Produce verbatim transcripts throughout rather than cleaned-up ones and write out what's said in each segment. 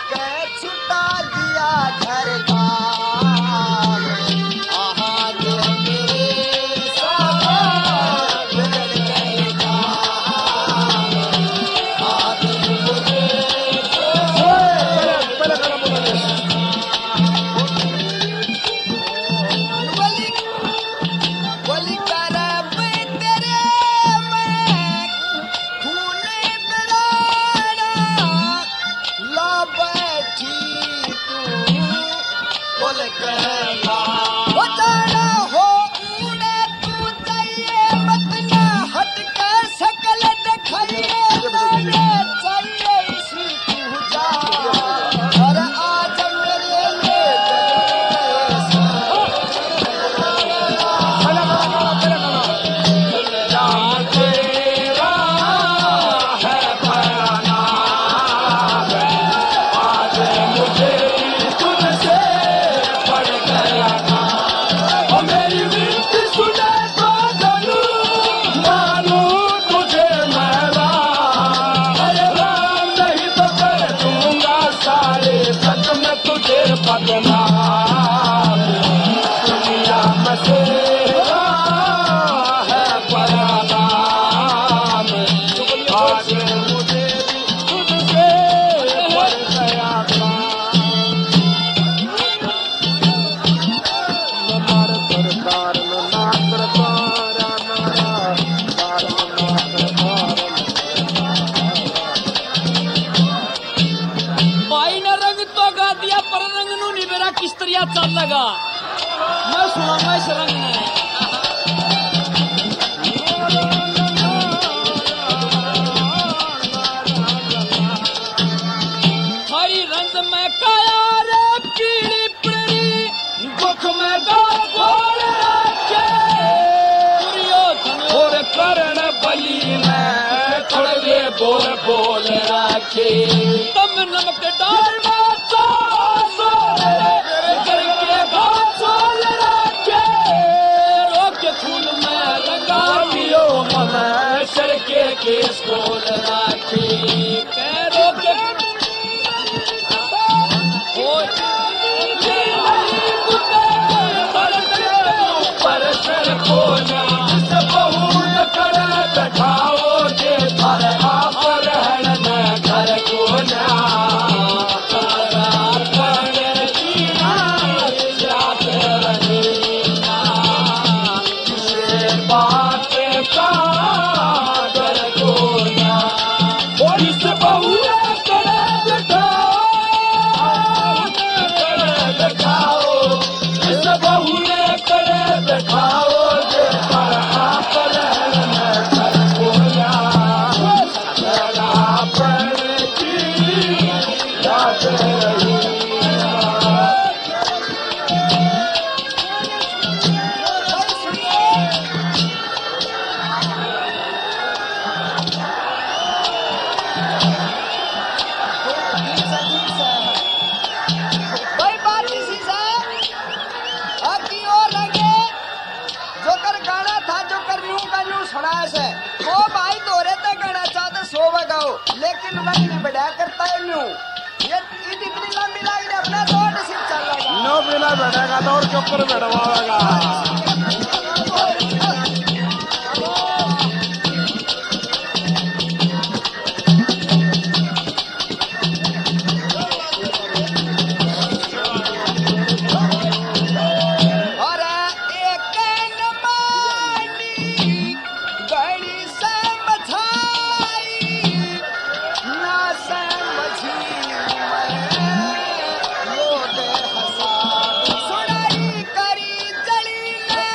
के छुटा दिया घर का चल लगा मैं सुनाऊंगा इस रंग में हरी रंग में काया रे पीली पीली दुख में गोल रखे दुर्योधन और कर्ण बलि में कड़वे बोल बोल रखे तम नमक डाल केस खोल राखी पैरों के पर सर को ना बहुत कर बैठाओ जे पर आप रहन घर को ना लेकिन रंग नहीं बढ़ा करता है न्यू ये इतनी लंबी लाइन है अपना रोड सिर्फ चल रहा है नो बिना बैठेगा तो और के ऊपर बैठवाएगा सुनाई करी जली ने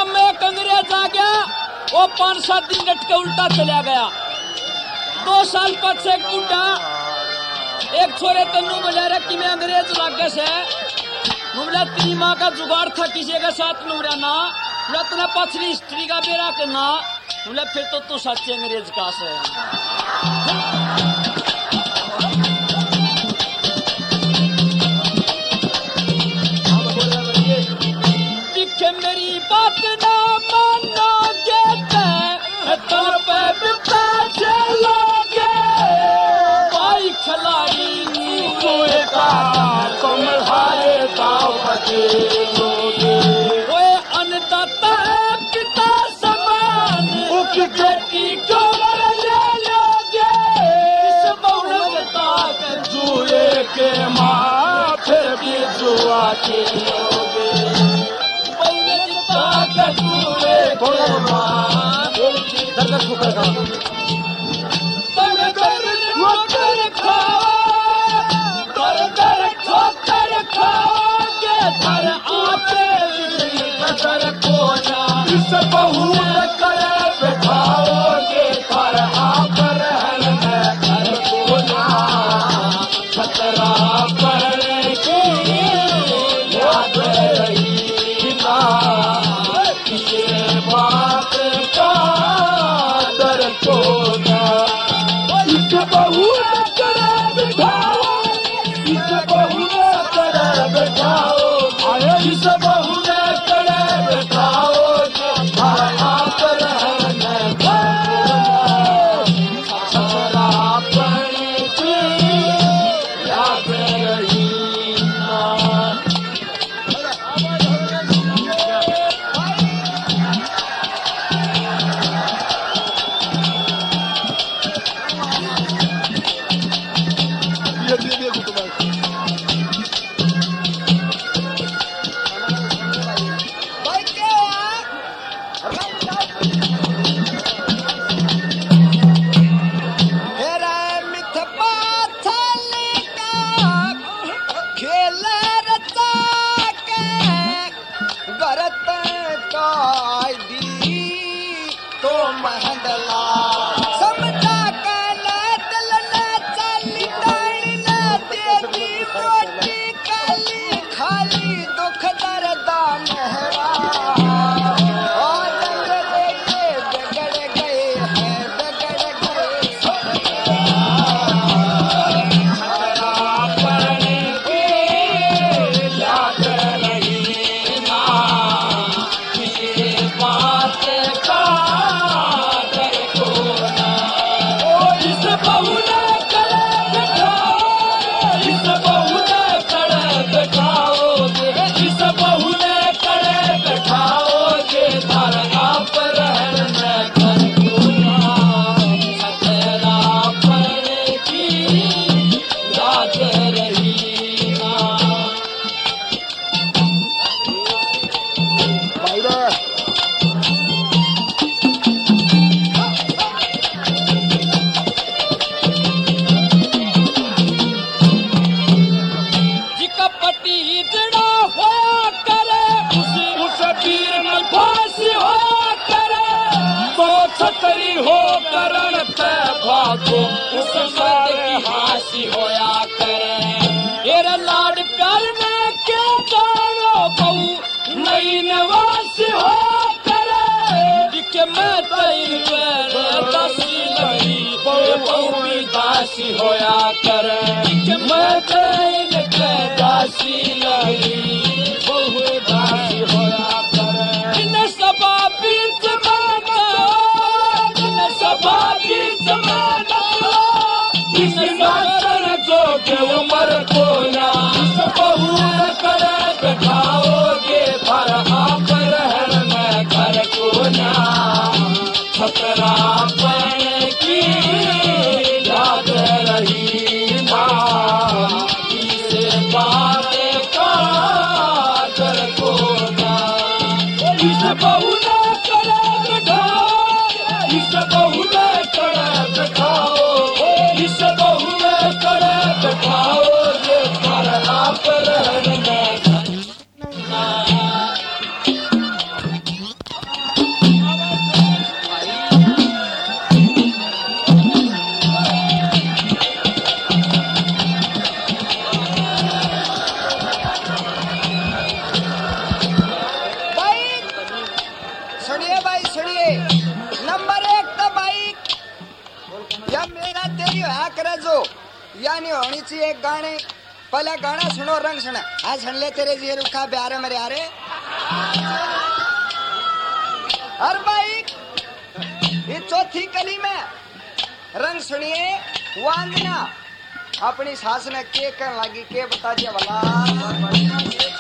गांव में एक अंग्रेज आ गया, वो पांच सात दिन डट के उल्टा चला गया। दो साल पद एक बुढ़ा एक छोरे तन्नू मजा रहा कि मैं अंग्रेज लागे से बोला तेरी माँ का जुगाड़ था किसी के साथ नूरा ना बोला तुमने पछली स्त्री का बेरा के ना बोला फिर तो तू सच्चे अंग्रेज का से दिखे मेरी बात ना मानोगे तो पे बिता चलोगे भाई खिलाड़ी का तुम हारे दाव बचेलोगे ओए अन्नदाता पिता समान बेटी को ले लोगे इस बहुलता के जुए के माँ फिर भी जुआ खेलोगे बहुलता के जुए के माँ दरगाह ठोकर का तुम कर ठोकर खाओ कर कर ठोकर खाओगे धर आपे कदर को ना इस बहुत कर बैठाओगे धर आप रहन में घर को ना खतरा पड़ने की याद रही ना ये बात का डर को ना इस बहुत कर बैठाओ इस बहुत कर बैठाओ इस बहुत कर बैठाओ आप रहन खतरा पड़ने की याद रही ना ये दे दे कुटुंब भाई क्या हेरा मिथ पाथले का खेल रचा के गरत कायदी तो महंदला समझा काला दलना चाली डाली ना देती रोटी काली खाली दुख दर्दा मेहरा और रंग के बिगड़ गए हैं बिगड़ गए खतरा पड़ने की याद रही ना ये बात का डर को ना ओ इस बहुने कर बैठाओ इस बहुने कर बैठाओगे इस बहुने कर बैठाओगे धर आप रहन में घर को ना खतरा पड़ने की याद रही ना भाई रे जिका पट्टी जड़ा होया करे उस उस वीर में फांसी होया करे तो छतरी हो करण ते भागो उस मर्द की हासी होया करे एरा लाड करने के जानो बहु नई नवासी होया करे जिके मैं तई पर दासी लगी बहु भी दासी होया करे जिके मैं तई पर दासी लगी बहु दासी होया करे इन सभा बीच माना इन सभा बीच माना इस नाचन जो के उमर को ना इस बहु कर बैठाओगे पर आप रहन में घर को ना खतरा पड़ने की याद रही ना इस बात का डर को ना इस बहु ने कर बैठाओ इस बहु ने कर बैठाओ इस बहु ने कर बैठाओगे पर आप रहन में घर ना या नहीं होनी चाहिए एक गाने पहले गाना सुनो रंग सुना आज सुन ले तेरे जी रुखा प्यारे मेरे यारे हर भाई ये चौथी कली में रंग सुनिए वांगना अपनी सास ने के कर लगी के बता दिया भला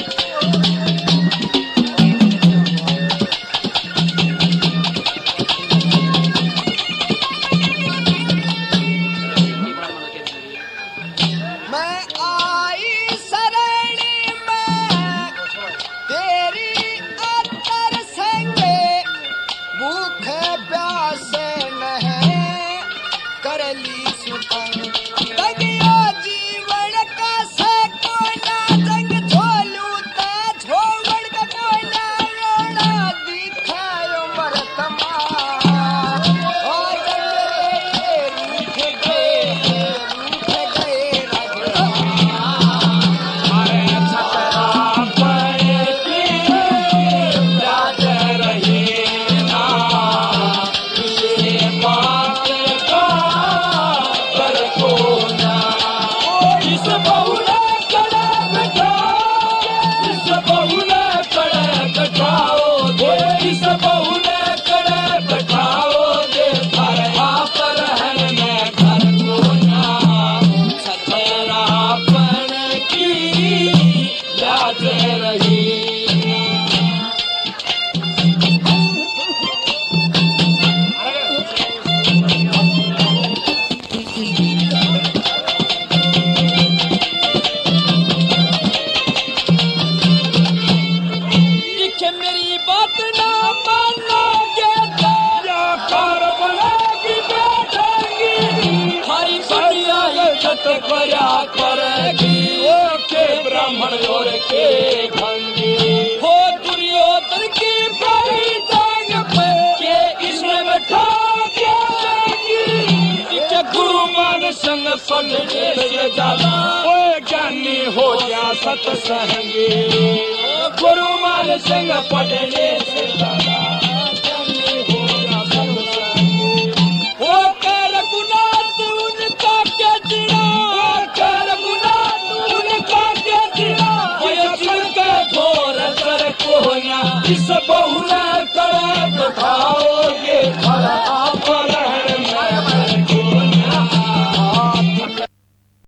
ब्राह्मण और के भंगी हो दुर्योधन की बड़ी जांग पे के इसमें बैठा के गुरु मान संग पढ़ने से ज्यादा वो ज्ञानी हो गया सत्संगी गुरु मान संग पढ़ने से ज्यादा ज्ञानी हो गया सत्संगी वो कर गुनाह उनका क्या चिड़ा कर गुनाह उनका क्या चिड़ा ये जिनका घोर कर कोया इस